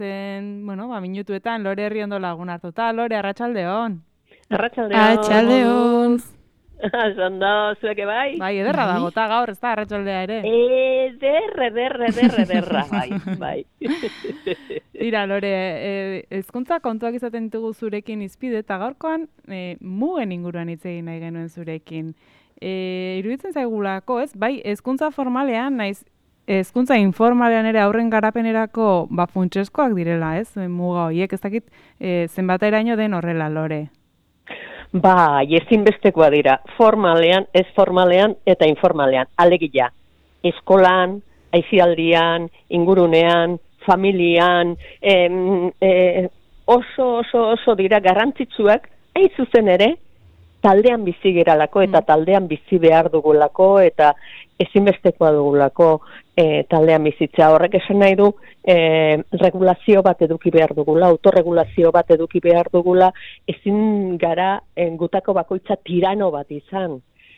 zen, minutuetan Lore Herriondo lagun hartuta. Lore, arratsaldeon. Arratsaldeon. Zondo, zueke bai? Bai, ederra dago, eta gaur, ez da, arratsaldea ere. Ederra, bai. Tira, Lore, hezkuntza kontuak izaten ditugu zurekin izpide, eta gaurkoan mugen inguruan hitz egin nahi genuen zurekin. Iruditzen zaigulako, ez? Bai, hezkuntza formalean, naiz, hezkuntza informalean ere aurren garapenerako funtsezkoak direla, ez? Muga horiek, ez dakit zenbateraino den horrela, Lore. Bai, ezinbestekoa dira, formalean, ez formalean eta informalean. Alegia, eskolan, aisialdian, ingurunean, familian, oso dira garrantzitsuak, hain zuzen ere, taldean bizi geralako eta taldean bizi behar dugulako eta ezinbestekoa dugulako taldean bizitza. Horrek esan nahi du regulazio bat eduki behar dugula, autorregulazio bat eduki behar dugula, ezin gara gutako bakoitza tirano bat izan.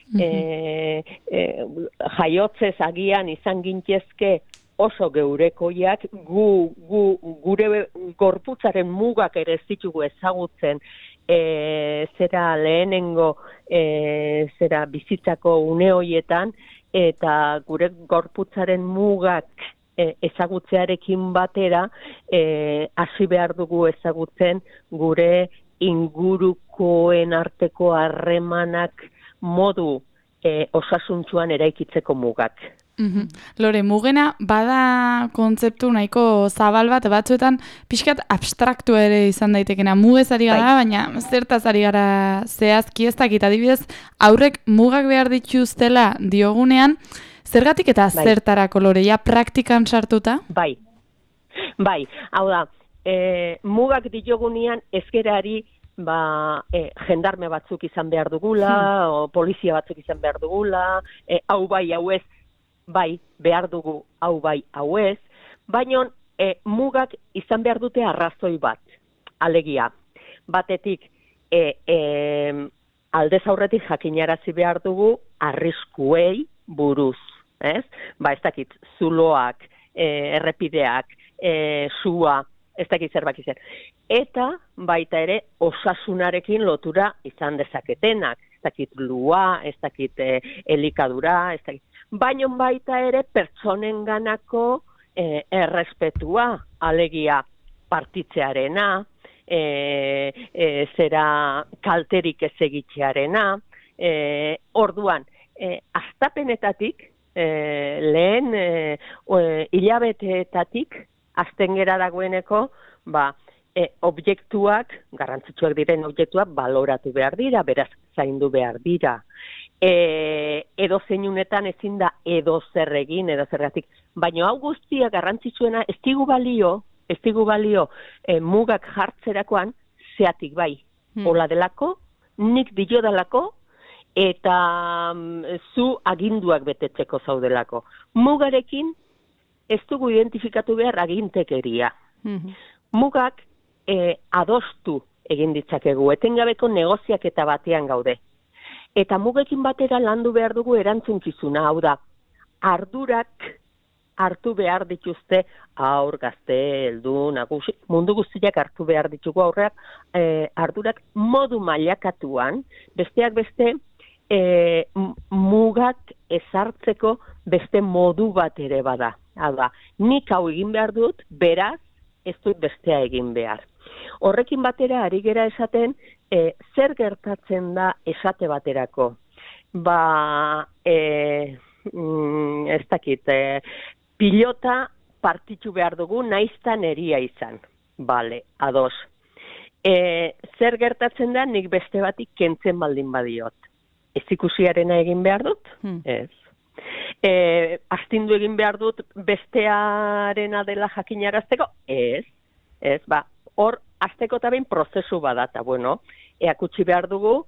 Jaiotzez agian izan gintezke oso geurekoiak, gure gorputzaren mugak ere ez ditugu ezagutzen, zera lehenengo bizitzako une horietan, eta gure gorputzaren mugak ezagutzearekin batera hasi behar dugu ezagutzen gure ingurukoen arteko harremanak modu osasuntsuan eraikitzeko mugak. Lore, mugena bada kontzeptu nahiko zabal bat, batzuetan pixkat abstraktu ere izan daitekena. Mugez ari gara, baina zertaz ari gara zehazki ez dakit. Adibidez, aurrek mugak behar dituztela diogunean, zergatik eta zertarako, Lore, ja praktikan sartuta? Bai, hau da, mugak diogunean ezkerari jendarme batzuk izan behar dugula, o polizia batzuk izan behar dugula, hau bai, hau ez, bai, behar dugu hau bai, hau ez, baina mugak izan behar dute arrazoi bat, alegia. Batetik, aldez aurretik jakinarazi behar dugu arriskuei buruz, ez? Ez dakit, zuloak, errepideak, sua, ez dakit zerbak izan. Eta baita ere osasunarekin lotura izan dezaketenak, ez dakit lua, ez dakit elikadura, ez dakit. Baina baita ere pertsonenganako errespetua, alegia partitzearena, zera kalterik ez egitzearena, orduan, hastapenetatik, lehen hilabeteetatik, hasten gera dagoeneko, objektuak, garrantzitsuak diren objektuak baloratu behar dira, beraz zaindu behar dira. Edo zeinunetan ezin da edo zer egin, edo zergatik. Baina hau guztia garrantzitsuena ez digu balio mugak jartzerakoan zeatik bai. Hola delako, nik dio delako, eta zu aginduak betetzeko zaudelako. Mugarekin ez dugu identifikatu behar agintekeria. Mugak adostu egin ditzakegu, etengabeko negoziaketa batean gaude. Eta mugekin batera landu behar dugu erantzunkizuna, hau da, ardurak hartu behar dituzte haur, gazte, heldu, nagusi, mundu guztiak hartu behar ditugu ardurak modu mailakatuan, besteak beste mugak ezartzeko beste modu bat ere bada. Hau da, nik hau egin behar dut, beraz, ez dut bestea egin behar. Horrekin batera ari gera esaten, zer gertatzen da esate baterako? Ez dakit, pilota partitu behar dugu, naiztan eria izan. Bale, ados. Zer gertatzen da, nik beste batik kentzen baldin badiot. Ez ikusiarena egin behar dut? Ez. Astindu egin behar dut bestearena dela jakinarazteko? Ez. Hor, azteko eta behin prozesu badata, eakutsi behar dugu,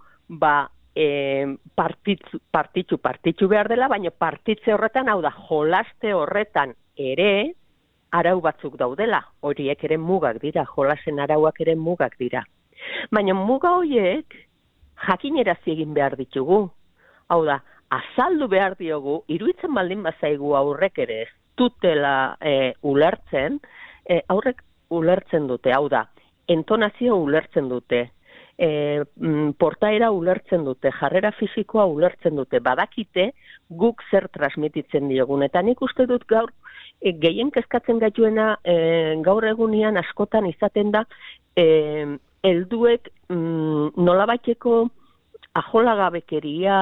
partitxu behar dela, baina partitze horretan, hau da, jolaste horretan ere, arau batzuk daudela, horiek ere mugak dira, jolasen arauak ere mugak dira. Baina muga horiek, jakinerazi egin behar ditugu, hau da, azaldu behar diogu, iruditzen baldin bazaigu aurrek ere ez dutela ulertzen, aurrek ulertzen dute, hau da, entonazio ulertzen dute, portaera ulertzen dute, jarrera fisikoa ulertzen dute, badakite guk zer transmititzen diogun. Eta nik uste dut gaur, gehien kezkatzen gaituena gaur egunean askotan izaten da, helduek nolabaiteko aholagabekeria,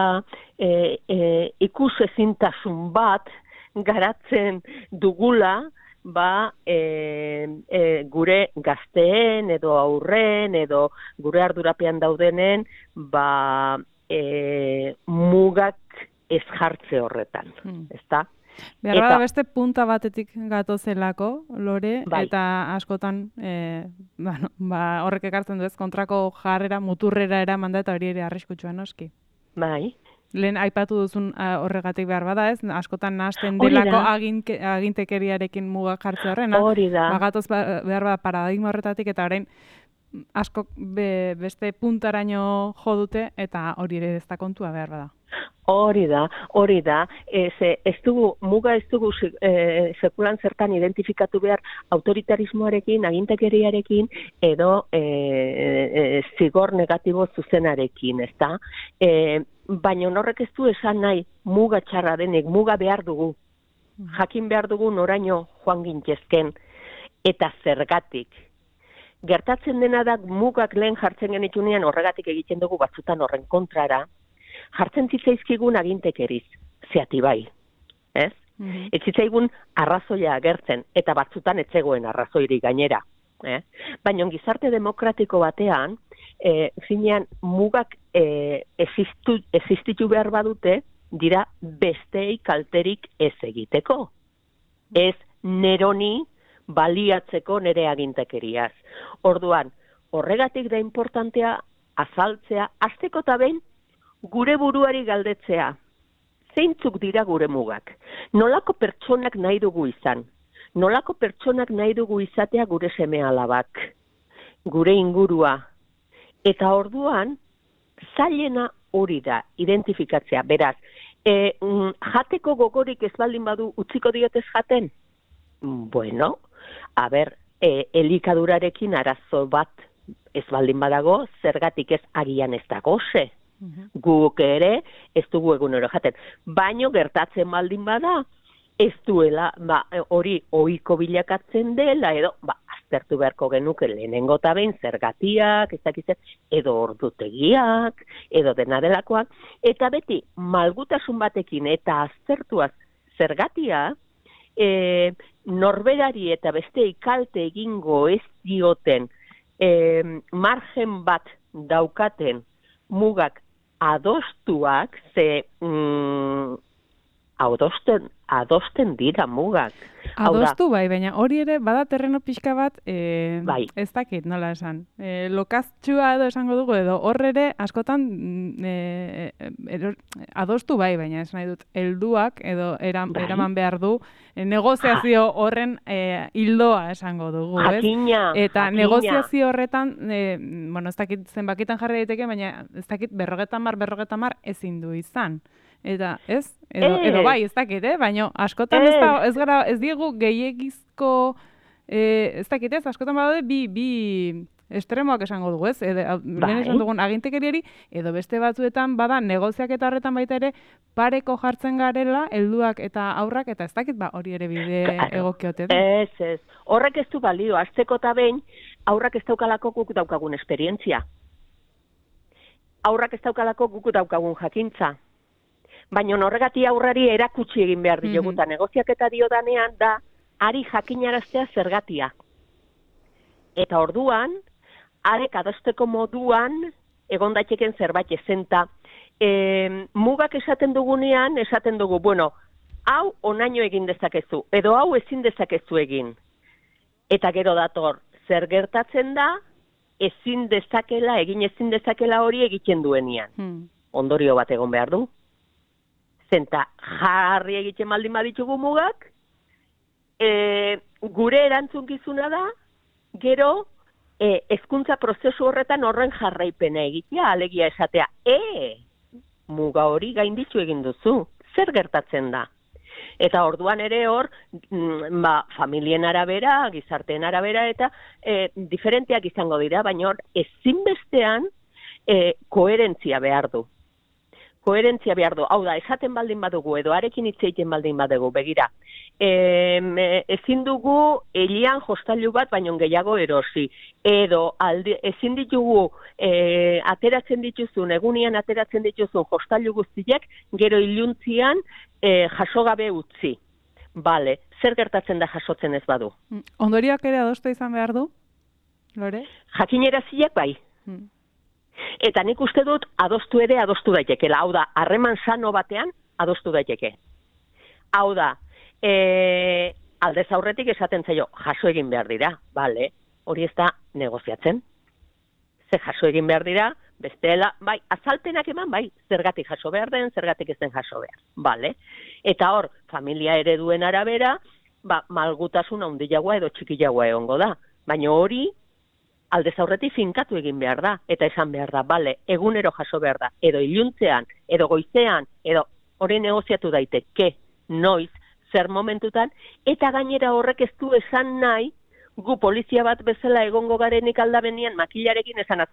ikusezintasun bat garatzen dugula, gure gazteen edo aurren edo gure ardurapean daudenen mugak ez jartze horretan, ezta? Behar da beste punta batetik gatozelako, Lore, bai. Eta askotan horrek ekartzen du ez, kontrako jarrera, muturrera eraman da, eta hori ere arriskutsua noski. Bai. Lehen aipatu duzun horregatik behar bada ez, askotan nahasten delako agintekeriarekin mugak jartze horrena. Hori da. Gatoz behar bada paradigma horretatik, eta orain askok beste puntaraino jo dute, eta hori ere ez da kontua behar bada. Hori da. Muga ez dugu sekulan zertan identifikatu behar autoritarismoarekin, agintekeriarekin, edo zigor negatibo zuzenarekin, ezta? Baina horrek ez du esan nahi muga txarra denik, muga behar dugu. Jakin behar dugu noraino joan gintezken, eta zergatik. Gertatzen dena da mugak lehen jartzen genitunean horregatik egiten dugu batzutan horren kontrara, jartzen zitzaizkigun agintekeriz, zeati bai, ez? Ez zitzaigun arrazoia agertzen, eta batzutan ez zegoen arrazoiri gainera. Baina gizarte demokratiko batean, finean mugak existitu behar badute, dira besteei kalterik ez egiteko. Ez neroni baliatzeko nere agintekeriaz. Orduan, horregatik da importantea azaltzea, hasteko eta behin gure buruari galdetzea. Zeintzuk dira gure mugak? Nolako pertsonak nahi dugu izan? Nolako pertsonak nahi dugu izatea gure seme-alabak? Gure ingurua? Eta orduan, zailena hori da, identifikatzea. Beraz, jateko gogorik ez baldin badu utziko diotez jaten? Bueno, elikadurarekin arazo bat ez baldin badago, zergatik ez agian ez dago ze. Guk ere ez dugu egunero jaten. Baino gertatzen baldin bada, ez duela hori ohiko bilakatzen dela, edo aztertu beharko genuke lehenengo eta behin zergatiak, ez dakitzen, edo ordutegiak, edo dena delakoak, eta beti malgutasun batekin eta aztertuaz zergatia, norberari eta beste ikalte egingo ez dioten margen bat daukaten mugak adostuak, ze adosten dira mugak. Adostu bai, baina hori ere bada terreno pixka bat, bai. Ez dakit nola esan. Lokaztxua edo esango dugu, edo horre ere askotan adostu bai, baina esan nahi dut, helduak edo eraman behar du, negoziazio horren hildoa esango dugu, ez? Jakina. Eta negoziazio horretan, ez dakit zenbakitan jarri daiteke, baina ez dakit 50 ezin du izan. Eta ez? Edo bai, ez dakit, baina askotan ez diegu gehiegizko, ez dakit ez, askotan badaude bi estremoak esango dugu, ez? Lehen esan dugun agintekeriari, edo beste batzuetan bada negoziaketa horretan baita ere pareko jartzen garela, helduak eta aurrak, eta ez dakit hori ere bide egokiote da. Ez. Horrek ez du balio, hasteko eta behin, aurrak ez daukalako guk daukagun esperientzia. Aurrak ez daukalako guk daukagun jakintza. Baina horregati aurrari erakutsi egin behar diogu, eta negoziaketa diodanean da, ari jakinaraztea zergatia. Eta orduan, arek adosteko moduan, egon daiteken zerbait ezenta. Mugak esaten dugunean, esaten dugu, hau onaino egin dezakezu, edo hau ezin dezakezu egin. Eta gero dator, zer gertatzen da, egin ezin dezakela hori egiten duenean. Ondorio bat egon behar du. Zenta jarri egiten baldin baditugu mugak, gure erantzunkizuna da, gero hezkuntza prozesu horretan horren jarraipena egitea, alegia esatea, muga hori gainditu egin duzu, zer gertatzen da? Eta orduan ere hor, familien arabera, gizarteen arabera, eta diferenteak izango dira, baina hor, ezinbestean koherentzia behar du. Koherentzia behar du. Hau da, esaten baldin badugu, edo arekin hitz egiten baldin badugu, begira. Ezin dugu elian jostailu bat baino gehiago erosi. Edo ezin ditugu ateratzen dituzun, egunian ateratzen dituzun jostailu guztiak, gero iluntzian jaso gabe utzi. Bale, zer gertatzen da jasotzen ez badu? Ondorioak ere adostu izan behar du, Lore? Jakineraziak bai. Eta nik uste dut adostu daitekela. Hau da, harreman sano batean adostu daiteke. Hau da, aldez aurretik esaten zaio, jaso egin behar dira, bale, hori ez da negoziatzen. Ze jaso egin behar dira, bestela, bai, azalpenak eman, bai, zergatik jaso behar den, zergatik ez den jaso behar, bale. Eta hor, familia ereduen arabera, malgutasun handiagoa edo txikiagoa egongo da. Baina hori, aldez aurretik finkatu egin behar da, eta esan behar da, bale, egunero jaso behar da, edo iluntzean, edo goizean, edo hori negoziatu daiteke, noiz, zer momentutan, eta gainera horrek ez du esan nahi, gu polizia bat bezala egongo garenik aldabenian makilarekin esanaz,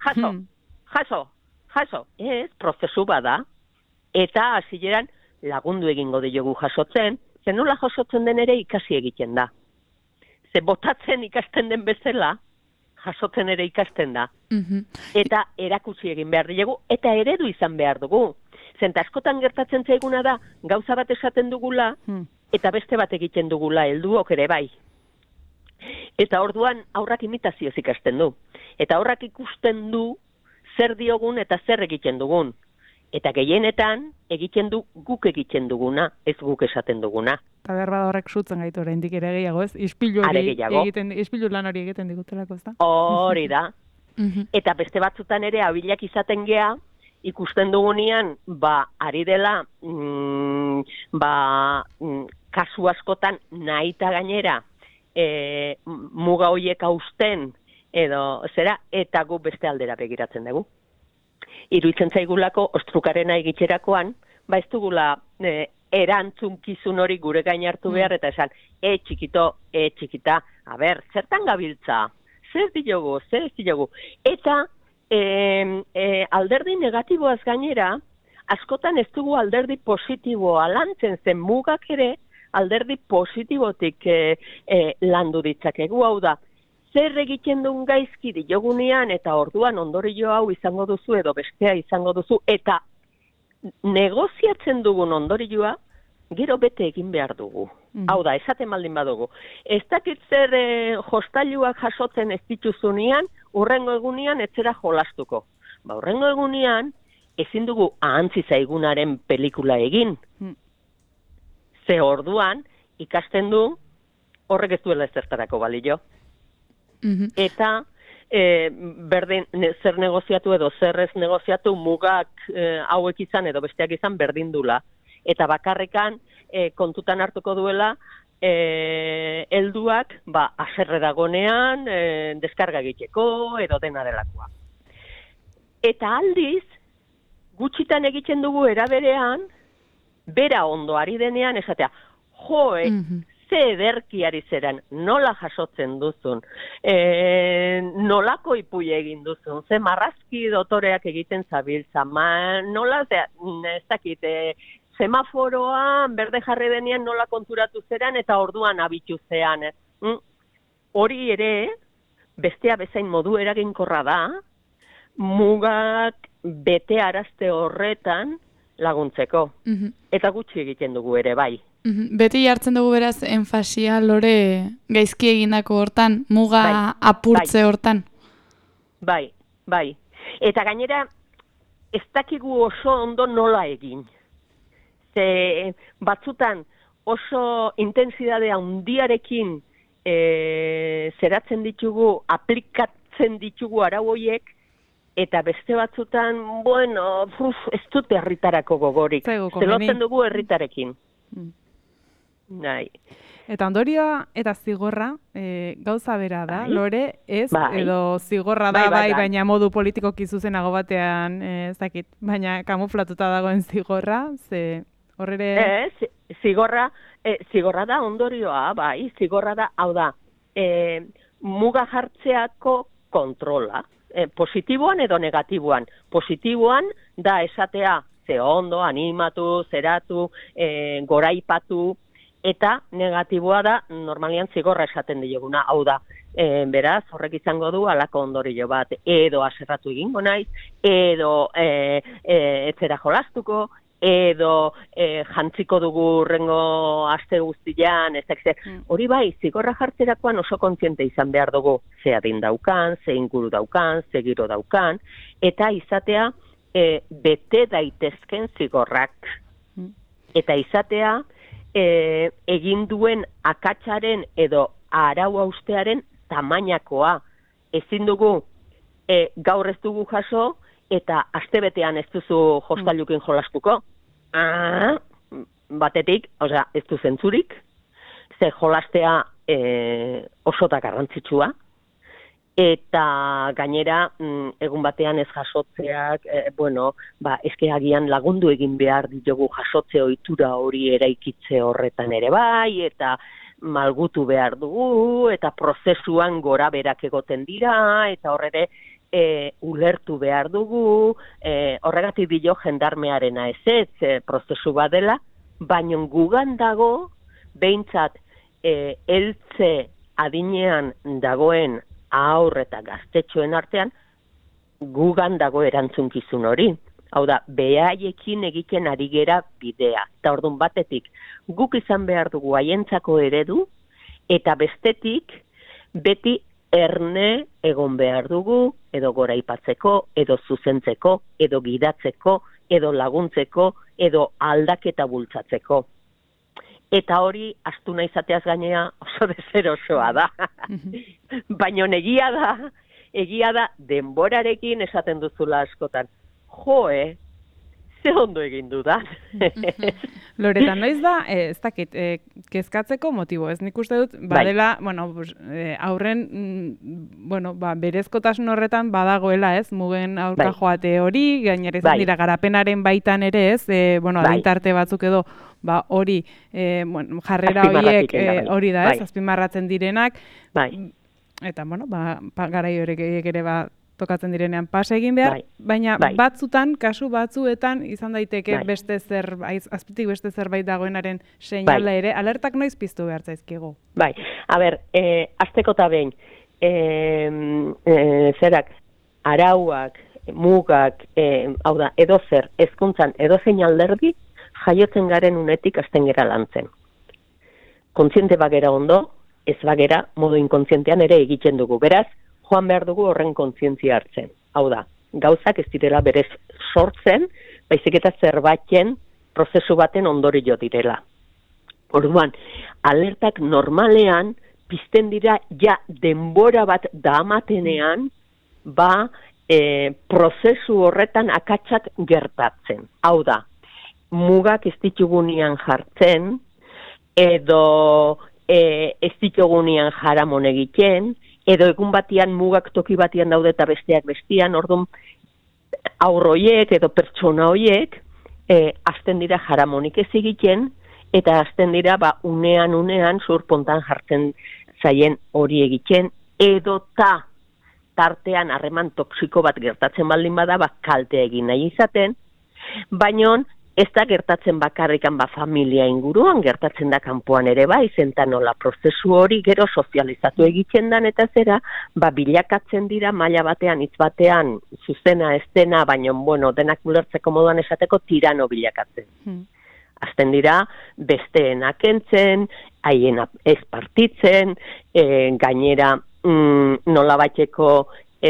jaso, ez, prozesu bada, eta hasieran lagundu egingo diogu jasotzen, ze nola jasotzen den ere ikasi egiten da. Ze botatzen ikasten den bezala, jasotzen ere ikasten da. Eta erakutsi egin behar dugu, eta eredu izan behar dugu. Zenta askotan gertatzen zaiguna da, gauza bat esaten dugula, eta beste bat egiten dugula, helduok ere bai. Eta orduan aurrak imitazioz ikasten du. Eta aurrak ikusten du zer diogun eta zer egiten dugun. Eta gehienetan egiten du guk egiten duguna, ez guk esaten duguna. Eta behar bada horrek sutzen gaitu oraindik ere gehiago, ez? Ispilu lan hori egiten digutelako, ez da? Hori da. Eta beste batzutan ere abilak izaten gea, ikusten dugunean, ari dela, kasu askotan nahita gainera, muga horiek hausten, edo zera, eta gu beste aldera begiratzen dugu. Iruditzen zaigulako, ostrukarena egiterakoan, ez dugula erantzunkizun hori gure gain hartu behar, eta esan, txikita, a ber, zertan gabiltza? Zer diogu? Eta alderdi negatiboaz gainera, askotan ez dugu alderdi positiboa lantzen, zen mugak ere alderdi positibotik landu ditzakegu, hau da, zer egiten duen gaizki diogunean eta orduan ondorio hau izango duzu edo bestea izango duzu eta negoziatzen dugun ondorioa gero bete egin behar dugu. Hau da, esaten baldin badugu. Ez dakit zer jostailuak jasotzen ez dituzunean, urrengo egunean etzera jolastuko. Urrengo egunean ezin dugu ahantzi zaigunaren pelikula egin. Ze orduan ikasten du horrek ez duela ezertarako balio. Eta berdin zer negoziatu edo zer ez negoziatu mugak hauek izan edo besteak izan berdindula. Eta bakarrekan kontutan hartuko duela helduak haserre dagonean deskarga egiteko edo dena delakoa. Eta aldiz, gutxitan egiten dugu eraberean, bera ondo ari denean esatea, ze ederki ari zeren, nola jasotzen duzun, nolako ipuia egin duzun, ze marrazki dotoreak egiten zabiltza, nola, ez dakit, semaforoan berde jarri denean nola konturatu zeran eta orduan abitu zean. Hori ere, bestea bezain modu eraginkorra da, mugak bete arazte horretan laguntzeko. Eta gutxi egiten dugu ere, bai. Beti jartzen dugu beraz enfasia Lore gaizki egindako hortan, muga apurtze hortan. Bai. Eta gainera, ez dakigu oso ondo nola egin. Ze batzutan oso intensidade handiarekin zeratzen ditugu, aplikatzen ditugu arau horiek, eta beste batzutan, ez dute herritarako gogorik. Zelotzen dugu herritarekin. Eta ondorioa eta zigorra gauza bera da, Lore, ez? Edo zigorra da, baina modu politikoki zuzenago batean, ez dakit, baina kamuflatuta dagoen zigorra, ze horrere... Zigorra Zigorra da ondorioa, bai, zigorra da, hau da, muga jartzeako kontrola, positiboan edo negatiboan. Positiboan da esatea, ze ondo, animatu, zeratu, goraipatu, eta negatiboa da, normalian zigorra esaten dioguna, hau da, beraz, horrek izango du alako ondorio bat, edo aserratu egingo naiz, edo etzera jolastuko, edo jantziko dugu urrengo aste guztian, hori bai, zigorra jartzerakoan oso kontziente izan behar dugu, ze adin daukan, ze inguru daukan, ze giro daukan, eta izatea bete daitezken zigorrak. Eta izatea egin duen akatsaren edo arau haustearen tamainakoa. Ezin dugu gaur ez dugu jaso, eta astebetean ez duzu jostailukin jolastuko. Batetik, ez du zentzurik, ze jolastea oso da garrantzitsua, eta gainera egun batean ez jasotzeak, eske agian lagundu egin behar ditugu jasotze ohitura hori eraikitze horretan ere bai, eta malgutu behar dugu, eta prozesuan gora berak egoten dira, eta horre ulertu behar dugu, horregatik dio jendarmearena ez, prozesu badela, baina gugan dago, behintzat, heltze adinean dagoen haur eta gaztetxoen artean, gugan dago erantzunkizun hori. Hau da, behaiekin egiten ari gera bidea. Eta orduan batetik, guk izan behar dugu haientzako eredu, eta bestetik, beti erne egon behar dugu, edo goraipatzeko, edo zuzentzeko, edo gidatzeko, edo laguntzeko, edo aldaketa bultzatzeko. Eta hori, astuna izateaz gainea oso deserosoa da. Baina egia da, denborarekin esaten duzula askotan. Joe, ze ondo egin dudan. Loreta, noiz da, ez dakit, kezkatzeko motibo, ez nik uste dut, badela, aurren, berezkotasun horretan badagoela, ez, mugen aurka joate hori, gainera izan dira garapenaren baitan ere, ez, adintarte batzuk edo, hori, jarrera horiek, hori da, ez, azpimarratzen direnak, eta, garai horiek ere, tokatzen direnean pase egin behar, baina batzutan, kasu batzuetan, izan daiteke beste zerbait, azpitik beste zerbait dagoenaren seinale ere, alertak noiz piztu behar zaizkigu. Bai, azteko eta behin, arauak, mugak, hau da, edozer, hezkuntzan edozein alderdi, jaiotzen garen unetik hasten gera lantzen. Kontziente bagera ondo, ez bagera, modu inkontzientean ere egiten dugu. Beraz, joan behar dugu horren kontzientzia hartzen. Hau da, gauzak ez direla berez sortzen, baizik eta zerbaiten prozesu baten ondorio direla. Orduan, alertak normalean pizten dira ja denbora bat damatenean, prozesu horretan akatsak gertatzen. Hau da, mugak ez ditugunean jartzen, edo ez ditugunean jaramon egiten, edo egun batian mugak toki batian daude eta besteak bestian, orduan aurroiek edo pertsona hoiek hasten dira jaramonik ez egiten, eta hasten dira unean zurpontan jartzen zaien hori egiten, edo tartean harreman toksiko bat gertatzen baldin bada, kalte egin nahi izaten, baina ez da gertatzen bakarrikan familia inguruan, gertatzen da kanpoan ere zentan nola prozesu hori gero sozializatu egiten dan eta zera, bilakatzen dira maila batean, hitz batean, zuzena, ez dena, baina, denak ulertzeko moduan esateko tirano bilakatzen. Azten dira, besteenak entzen, haien ez partitzen, gainera nola baiteko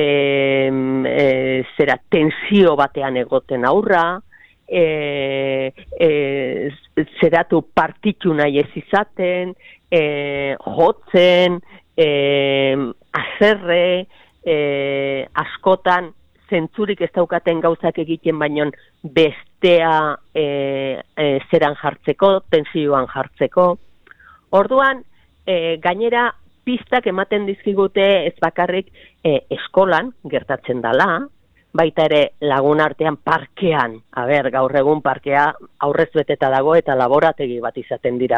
tensio batean egoten aurra, zeratu partitu nahi ez izaten, jotzen, azerre, askotan zentzurik ez daukaten gauzak egiten, baino bestea zeran jartzeko, tensioan jartzeko. Orduan, gainera pistak ematen dizkigute ez bakarrik eskolan gertatzen dala, baita ere lagun artean parkean, gaur egun parkea aurrez beteta dago eta laborategi bat izaten dira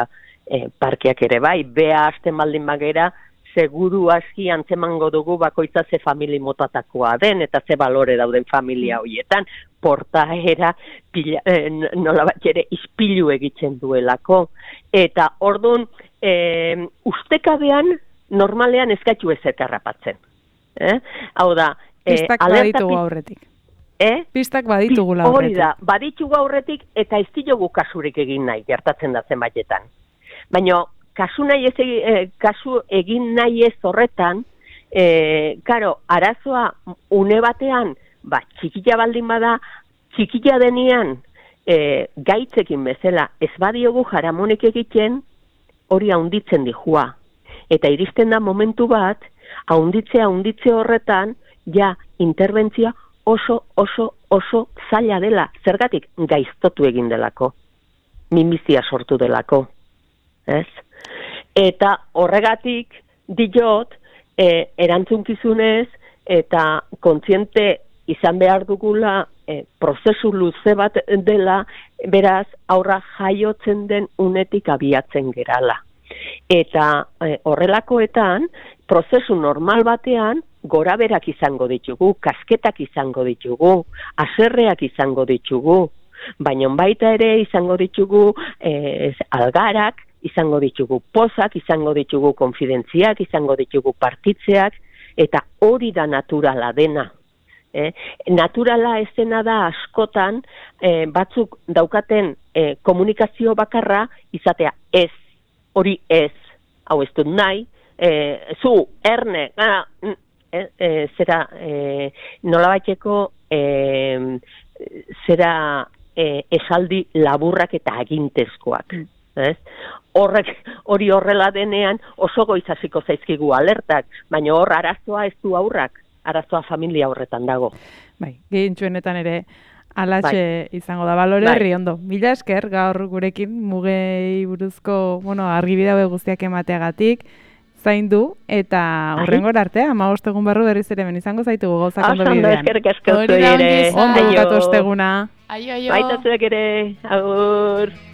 parkeak ere bai, bea hasten baldin bagera, seguru aski antzemango dugu bakoitza ze famili motatakoa den, eta ze balore dauden familia horietan, portaera nola bat ere ispilu egiten duelako. Eta orduan, ustekabean normalean eskaitu ezer karrapatzen. Hau da, pistak baditugu aurretik. Pistak baditugu aurretik. Hori da, baditugu aurretik eta ez diogu kasurik egin nahi, gertatzen da zenbaitetan. Baina, kasu egin nahi ez horretan, karo, arazoa une batean, txikila baldin bada, txikila denean, gaitzekin bezala, ez badiogu jaramonik egiten, hori haunditzen dihua. Eta iristen da momentu bat, haunditze horretan, ja, interbentzioa oso zaila dela. Zergatik gaiztotu egin delako. Minbizia sortu delako. Ez? Eta horregatik diot, erantzunkizunez eta kontziente izan behar dugula prozesu luze bat dela, beraz aurra jaiotzen den unetik abiatzen gerala. Eta horrelakoetan, prozesu normal batean, goraberak izango ditugu, kasketak izango ditugu, haserreak izango ditugu, baina baita ere izango ditugu algarak, izango ditugu pozak, izango ditugu konfidentziak, izango ditugu partitzeak, eta hori da naturala dena. Naturala ez dena da askotan batzuk daukaten komunikazio bakarra izatea ez, hori ez, hau ez dut nahi, zu, erne, zera nolabaiteko zera esaldi laburrak eta agintezkoak. Hori horrela denean oso goiz hasiko zaizkigu alertak, baina hor arazoa ez du aurrak, arazoa familia horretan dago. Bai, gehientsuenetan ere alaxe izango da balore herri ondo. Mila esker gaur gurekin mugei buruzko, argibide hauek guztiak emateagatik, zaindu eta hurrengora arte, 15 egun barru berriz ere izango zaitugu gauzak ondo bidean. Eskerrik asko zuei ere. Ondo bukatu osteguna. Aio. Baita zuek ere. Agur.